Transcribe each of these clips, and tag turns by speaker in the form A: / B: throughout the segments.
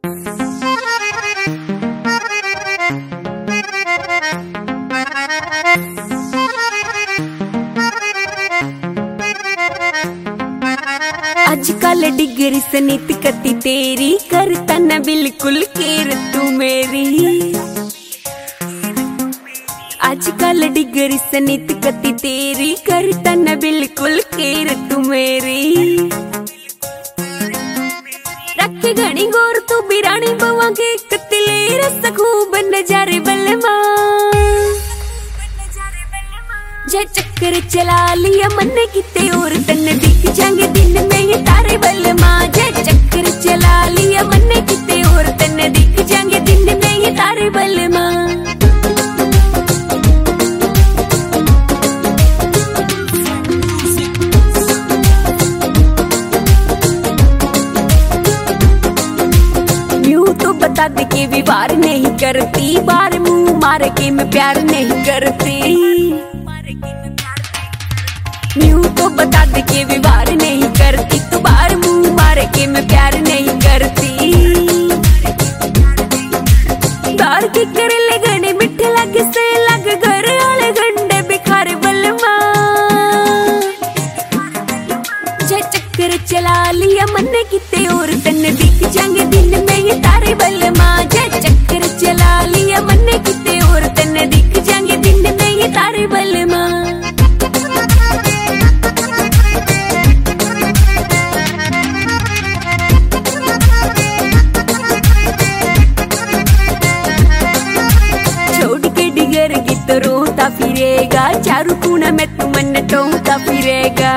A: आजकल डिग्री सनीत कती तेरी करता न बिल्कुल केर तू मेरी। आजकल डिग्री सनीत कती तेरी करता न बिल्कुल केर तू मेरी। रखे घनी गोर तू बिरानी बवा के कतले रस खूब नजारे बलमा। जे चक्कर चला लिया मन किते और तन दिख जाएंगे दिन में ये तारे बलमा। जे चक्कर चला लिया मन किते और तन दिख जाएंगे दिन में ये तारे बलमा। यूं तो बता दे के भी बार नहीं करती, बार मुंह मार के मैं प्यार नहीं करती। यूं तो बता दे के भी बार नहीं करती, तो बार मुंह मार के मैं प्यार नहीं करती। बार के करे ले गने मिठे लगे से लग घर वाले गंडे बिखारे बलमा। जे चक्कर चला लिया मन किते और तन दिख जाएंगे दिन में ये तारे बलमा। जे चक्कर चला लिया मन किते और तन दिख जाएंगे दिन में ये तारे बलमा। तो रोता फिरेगा चारू कोना में तू मन टोंता फिरेगा।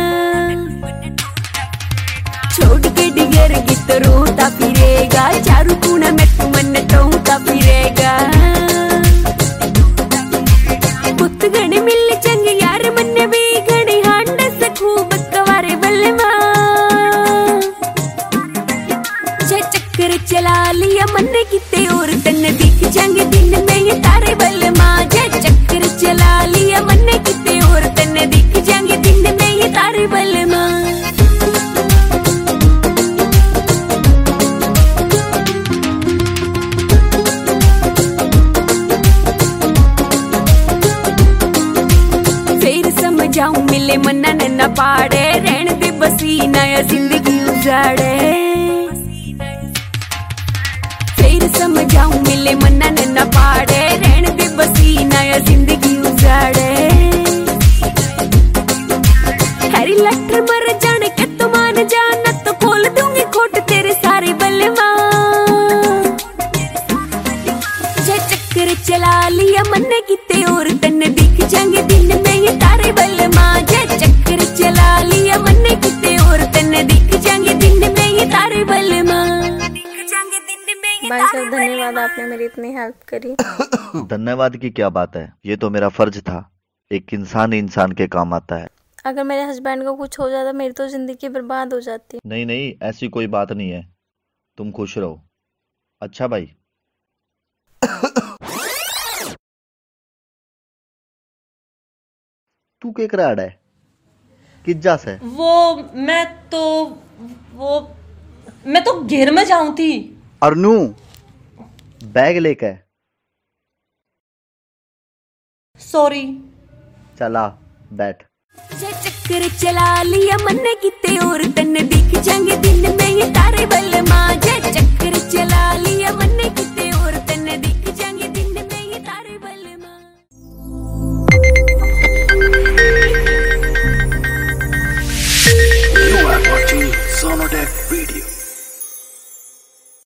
A: छोड़ के डिगर की तो रोता फिरेगा चारू कोना में तू मन टोंता फिरेगा। पुत गणे मिल चंग यार मन भी गणे हांड से खूब कवारे बलमा। जे चक्कर चला लिया मन किते और तन दिख जाएंगे दिन में ये तारे बलमा। जे चक्कर चला लिया मन किते और तन दिख जाएंगे दिन में ये तारे बलमा। फिर समझाऊं मिले मना न पाड़े रहने दे बसी नया जिंदगी उजाड़े। फिर समझाऊं मिले मना न पाड़े रहने दे बसी नया जिंदगी उजाड़े। हैरी लट्ठर मर जाने के तो मान जाना तो खोल दूंगी खोट तेरे सारे बलमा। जे चक्कर चला लिया मन किते और तन दिख जाएंगे दिन में ये तारे बलमा। जे चक्कर चला लिया मन किते और तन दिख जाएंगे दिन में ये तारे बलमा।
B: भाई साहब धन्यवाद, आपने मेरी इतनी हेल्प करी।
C: धन्यवाद की क्या बात है, ये तो मेरा फर्ज था। एक इंसान ही इंसान के काम आता है।
B: अगर मेरे हस्बैंड को कुछ हो जाता मेरी तो जिंदगी बर्बाद हो जाती।
C: नहीं नहीं, ऐसी कोई बात नहीं है, तुम खुश रहो। अच्छा भाई। तू के कराड़ है किज्जा से?
D: मैं तो घेर में जाऊं थी।
C: अरनू बैग लेकर।
D: सॉरी।
C: चला बैठ।
A: जे चक्कर चला लिया मन किते और तन दिख जाएंगे दिन